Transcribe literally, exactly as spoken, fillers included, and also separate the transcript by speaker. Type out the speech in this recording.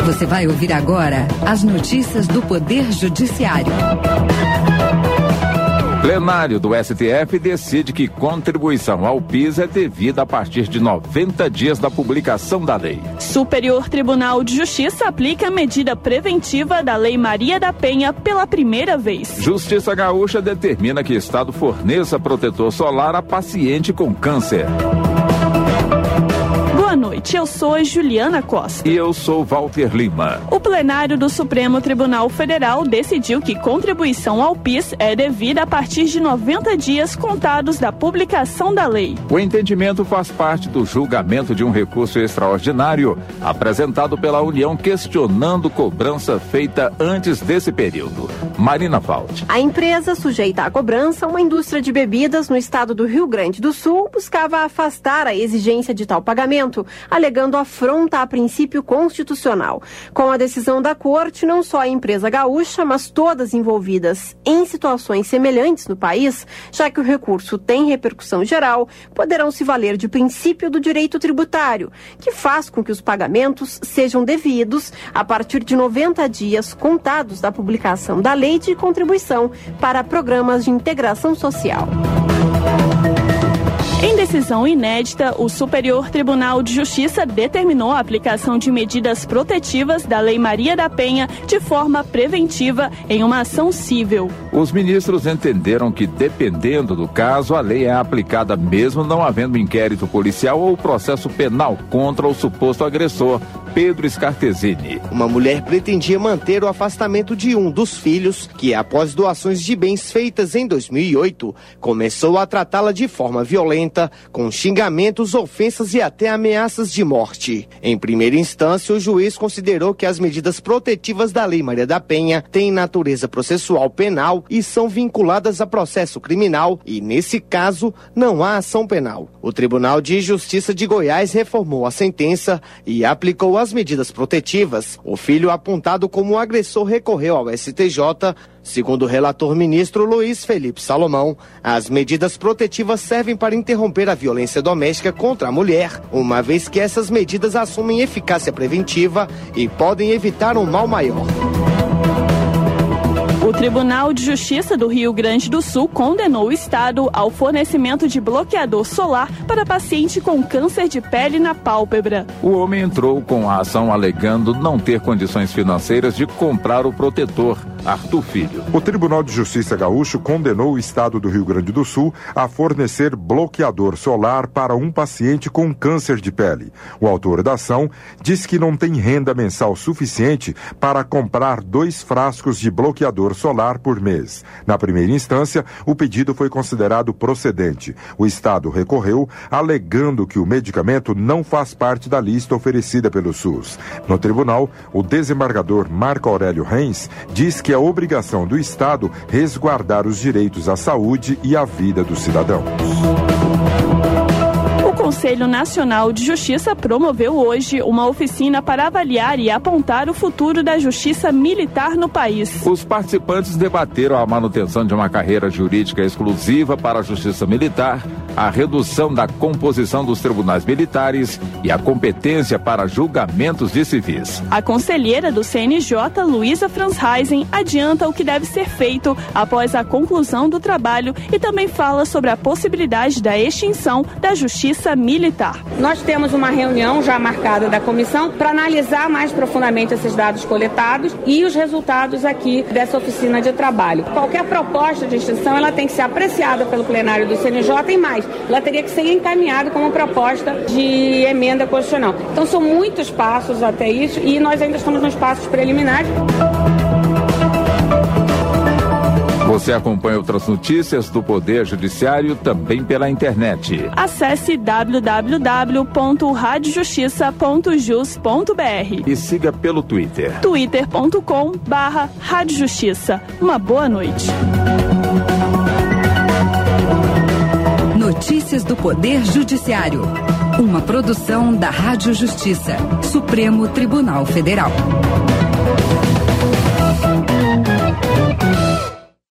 Speaker 1: Você vai ouvir agora as notícias do Poder Judiciário.
Speaker 2: Plenário do S T F decide que contribuição ao P I S é devida a partir de noventa dias da publicação da lei.
Speaker 3: Superior Tribunal de Justiça aplica a medida preventiva da Lei Maria da Penha pela primeira vez.
Speaker 2: Justiça Gaúcha determina que Estado forneça protetor solar a paciente com câncer.
Speaker 3: Boa noite, eu sou a Juliana Costa.
Speaker 2: E eu sou Walter Lima.
Speaker 3: O plenário do Supremo Tribunal Federal decidiu que contribuição ao P I S é devida a partir de noventa dias contados da publicação da lei.
Speaker 2: O entendimento faz parte do julgamento de um recurso extraordinário apresentado pela União questionando cobrança feita antes desse período. Marina Falt.
Speaker 4: A empresa sujeita à cobrança, uma indústria de bebidas no estado do Rio Grande do Sul, buscava afastar a exigência de tal pagamento, alegando afronta a princípio constitucional. Com a decisão da corte, não só a empresa gaúcha, mas todas envolvidas em situações semelhantes no país, já que o recurso tem repercussão geral, poderão se valer de princípio do direito tributário, que faz com que os pagamentos sejam devidos a partir de noventa dias contados da publicação da lei de contribuição para programas de integração social.
Speaker 3: Em decisão inédita, o Superior Tribunal de Justiça determinou a aplicação de medidas protetivas da Lei Maria da Penha de forma preventiva em uma ação civil.
Speaker 2: Os ministros entenderam que, dependendo do caso, a lei é aplicada mesmo não havendo inquérito policial ou processo penal contra o suposto agressor, Pedro Scartesini.
Speaker 5: Uma mulher pretendia manter o afastamento de um dos filhos, que após doações de bens feitas em dois mil e oito, começou a tratá-la de forma violenta, com xingamentos, ofensas e até ameaças de morte. Em primeira instância, o juiz considerou que as medidas protetivas da Lei Maria da Penha têm natureza processual penal e são vinculadas a processo criminal e, nesse caso, não há ação penal. O Tribunal de Justiça de Goiás reformou a sentença e aplicou as medidas protetivas. O filho apontado como agressor recorreu ao S T J. Segundo o relator ministro Luiz Felipe Salomão, as medidas protetivas servem para interromper a violência doméstica contra a mulher, uma vez que essas medidas assumem eficácia preventiva e podem evitar um mal maior.
Speaker 3: O Tribunal de Justiça do Rio Grande do Sul condenou o Estado ao fornecimento de bloqueador solar para paciente com câncer de pele na pálpebra.
Speaker 2: O homem entrou com a ação alegando não ter condições financeiras de comprar o protetor. Arthur Filho.
Speaker 6: O Tribunal de Justiça Gaúcho condenou o Estado do Rio Grande do Sul a fornecer bloqueador solar para um paciente com câncer de pele. O autor da ação diz que não tem renda mensal suficiente para comprar dois frascos de bloqueador solar por mês. Na primeira instância, o pedido foi considerado procedente. O Estado recorreu, alegando que o medicamento não faz parte da lista oferecida pelo SUS. No tribunal, o desembargador Marco Aurélio Reis diz que é obrigação do Estado resguardar os direitos à saúde e à vida dos cidadãos.
Speaker 3: O Conselho Nacional de Justiça promoveu hoje uma oficina para avaliar e apontar o futuro da justiça militar no país.
Speaker 2: Os participantes debateram a manutenção de uma carreira jurídica exclusiva para a justiça militar, a redução da composição dos tribunais militares e a competência para julgamentos de civis.
Speaker 3: A conselheira do C N J, Luísa Franzheisen, adianta o que deve ser feito após a conclusão do trabalho e também fala sobre a possibilidade da extinção da justiça militar.
Speaker 7: Nós temos uma reunião já marcada da comissão para analisar mais profundamente esses dados coletados e os resultados aqui dessa oficina de trabalho. Qualquer proposta de extinção, ela tem que ser apreciada pelo plenário do C N J e mais, ela teria que ser encaminhada como proposta de emenda constitucional. Então são muitos passos até isso e nós ainda estamos nos passos preliminares.
Speaker 2: Você acompanha outras notícias do Poder Judiciário também pela internet.
Speaker 3: Acesse w w w ponto rádio justiça ponto jus ponto b r
Speaker 2: e siga pelo Twitter.
Speaker 3: twitter ponto com barra rádio justiça. Uma boa noite.
Speaker 1: Notícias do Poder Judiciário. Uma produção da Rádio Justiça, Supremo Tribunal Federal.